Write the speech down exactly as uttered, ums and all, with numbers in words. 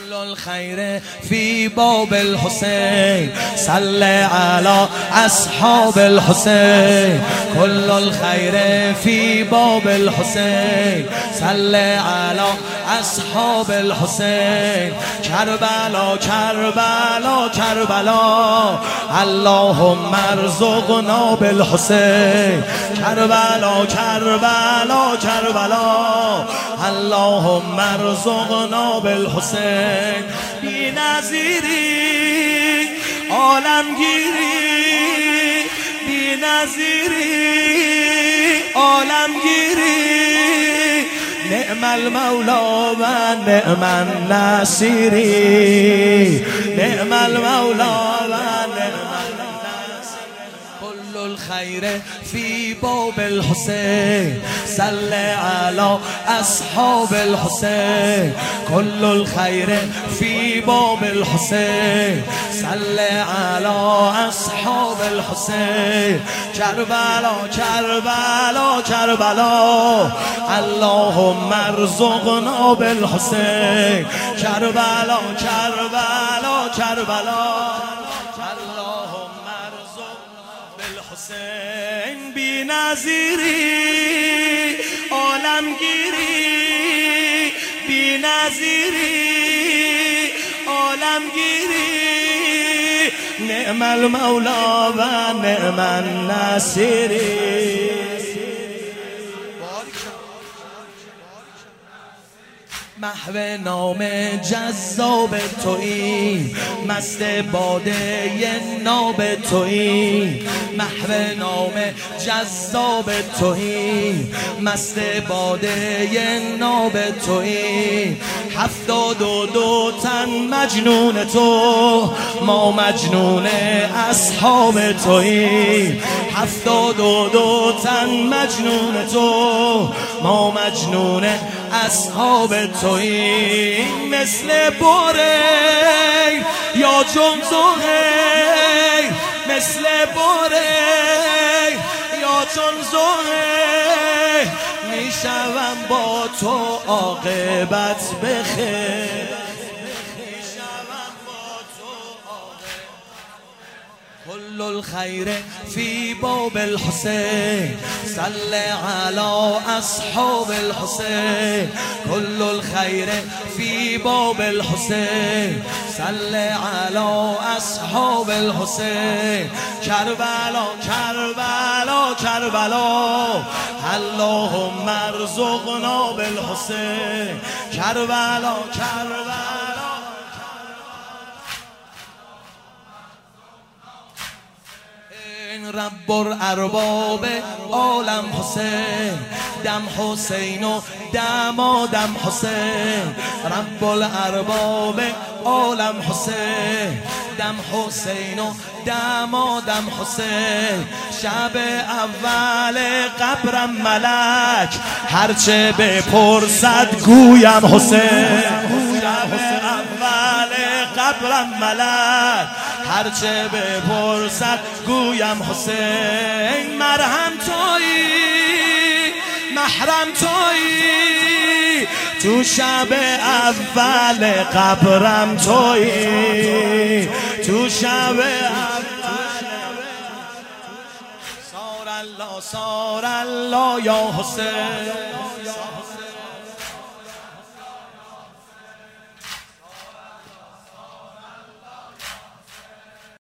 كل الخير في باب الحسين صل على أصحاب الحسين كل الخير في باب الحسين صل على أصحاب الحسين کربلا کربلا کربلا اللهم ارزقنا بالحسين کربلا کربلا کربلا اللهم ارزقنا بالحسين بی نظیری عالمگیری بی نظیری عالمگیری نعم المولا و نعم النصيري نعم المولا و نعم كل الخير في باب الحسين صل على أصحاب الحسين كل الخير في باب الحسين صل على أصحاب الحسين کربلا کربلا کربلا اللهم ارزقنا بالحسين کربلا کربلا کربلا اللهم ارزقنا بالحسين بی نظیری عالمگیری بی نظیری عالمگیری نعم المولا و نعم النصيري محو نام جذاب تویی مست باده ناب تویی محو نام جذاب تویی مست باده ناب تویی هفتاد و دو تن مجنون تو ما مجنون اصحاب تویی هفتاد و دو تن مجنون تو ما مجنون اصحاب تویی مثل بوره یا جمزوه مثل بوره یا جمزوه میشوم با تو عاقبت بخیر كل الخير في باب الحسين صل على أصحاب الحسين كل الخير في باب الحسين صل على أصحاب الحسين کربلا کربلا کربلا اللهم ارزقنا بالحسين کربلا کربلا رب الارباب عالم حسین دم حسین و دمادم حسین رب الارباب عالم حسین دم حسین و دمادم حسین شب اول قبرم ملک هرچه بپرسد گویم حسین شب اول قبرم ملک هرچه بپرسد گویم حسین مرهم تویی محرم تویی تو شب اول قبرم تویی تو شب اول سار الله سار الله یا حسین